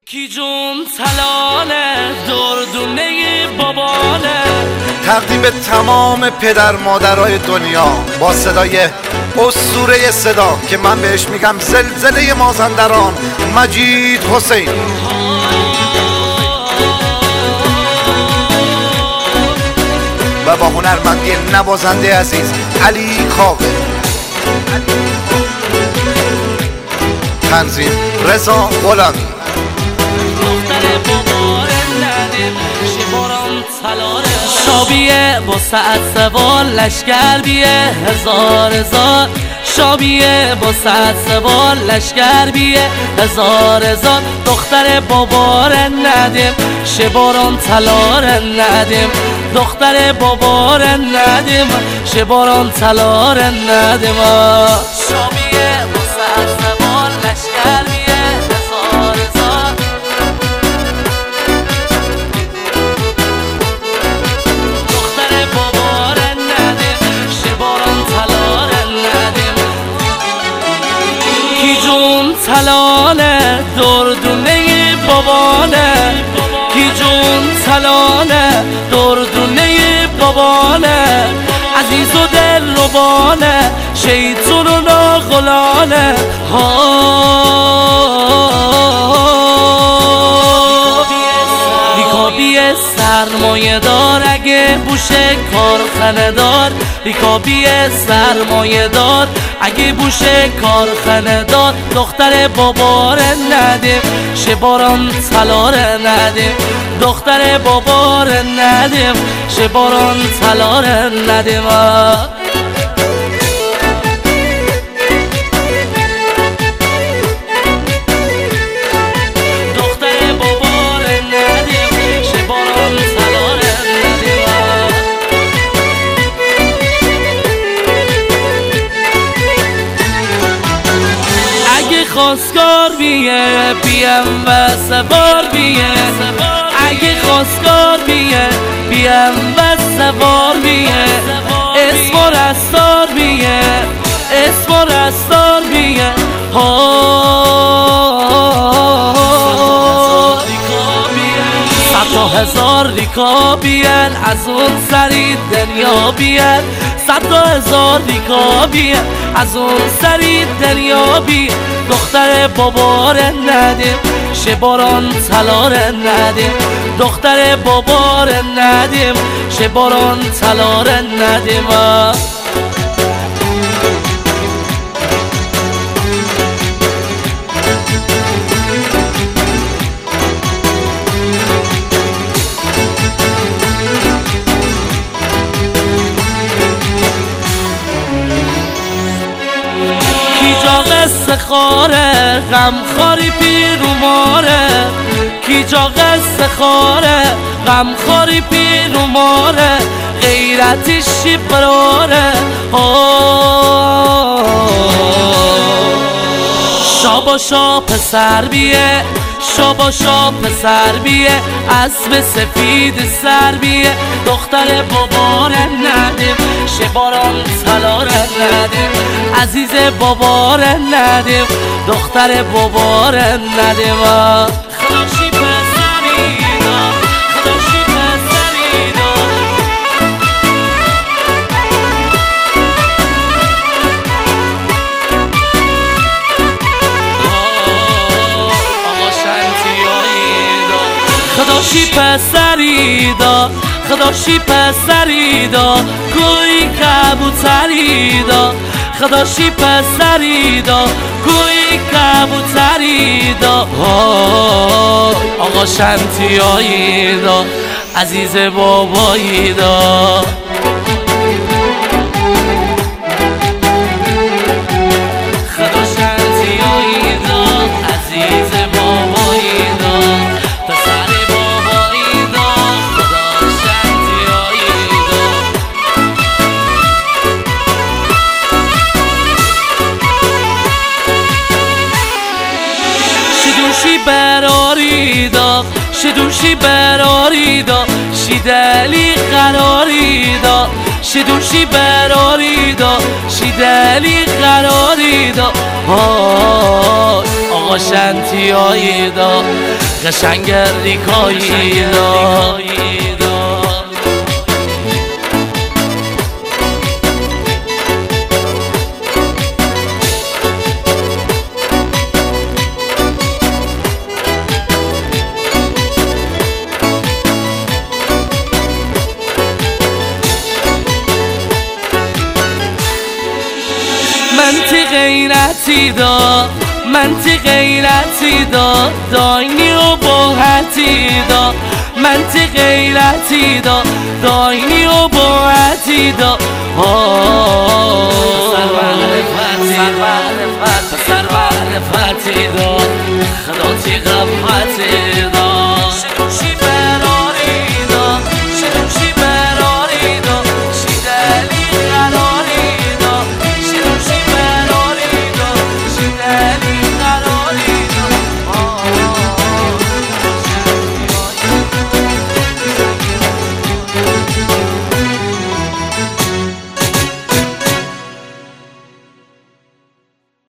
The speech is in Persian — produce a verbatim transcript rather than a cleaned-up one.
کی جون تلانه دردونه بابانه تقدیم تمام پدر مادرای دنیا با صدای اسطوره صدا که من بهش میگم زلزله مازندران، مجید حسین. و با هنرمندی نوازنده عزیز علی کاوه. تنظیم رضا غلامی. شابیه با سعد سوال لشکر بیه هزار هزار، شابیه با سعد سوال لشکر بیه هزار هزار. دختر بابار ندیم شباران تلار ندیم، دختر بابار ندیم شباران تلار ندیم. شابیه با سعد سوال لشکر بیه هزار هزار، دختر بابار ندیم شباران تلار ندیم. کی جون تلانه دردونه بابانه، کی جون تلانه دردونه بابانه، عزیز و دل ربانه شیطون و ناغلانه. ریکابی سرمایه دار اگه بوشه کارخانه دار، ریکابی سرمایه دار اگه بوشه کارخانه دار. دختر بابار ندیم شباران تلار ندیم، دختر بابار ندیم شباران تلار ندیم. دختر بابار ندیم شباران تلار ندیم. اگه خواستگار بیه بیم و سوار بیه، اگه خواستگار بیه بیم و سوار بیه، اسم و رستار بیه اسم و رستار بیه. صد تا هزار ریکا بیان از اون سری دنیا بیان، صد تا هزار ریکا بیان از اون سری دنیا بیان. دختر بابار ندیم شباران تلار ندیم، دختر بابار ندیم شباران تلار ندیم. کی جا قصه خاره غمخواری پیروماره، کی جا قصه خاره غمخواری پیروماره، غیرتی شیبراره. شابا شا پسر بیه شابا شا پسر بیه، اسب سفید سر بیه. دختر بابار ندیم شباران تلار ندیم، عزیز بابار ندیم دختر بابار ندیم. خداشی پسریدا خداشی پسریدا، آقا شنتیاییدا. خداشی پسریدا خداشی پسریدا، کوی کبوتریدا. خداشی پسریدا کوی کبوتریدا. آقا شنتیاییدا عزیز باباییدا. خدا شنتیاییدا عزیز باباییدا، پسر باباییدا خدا شنتیاییدا. شدوشی براریدا شدوشی براریدا، شیدلی قراریدا شدوشی براریدا، شیدلی قراریدا. آقا شنتیاییدا قشنگ ریکایی دا منطق غیرتی دا منطق غیرتی دا داینی و باحتی دا منطق غیرتی دا داینی و باحتی دا سرور فتی سرور فتی دا خدا تی غفتی